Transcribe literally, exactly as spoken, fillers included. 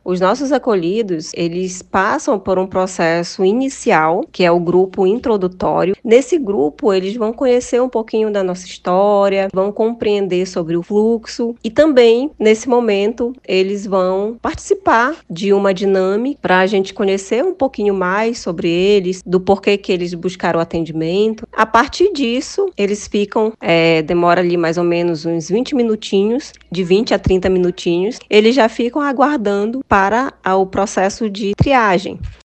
Os nossos acolhidos, eles passam por um processo inicial, que é o grupo introdutório. Nesse grupo, eles vão conhecer um pouquinho da nossa história, vão compreender sobre o fluxo e também, nesse momento, eles vão participar de uma dinâmica para a gente conhecer um pouquinho mais sobre eles, do porquê que eles buscaram o atendimento. A partir disso, eles ficam, é, demora ali mais ou menos uns vinte minutinhos, de vinte a trinta minutinhos, eles já ficam aguardando para o processo de triagem.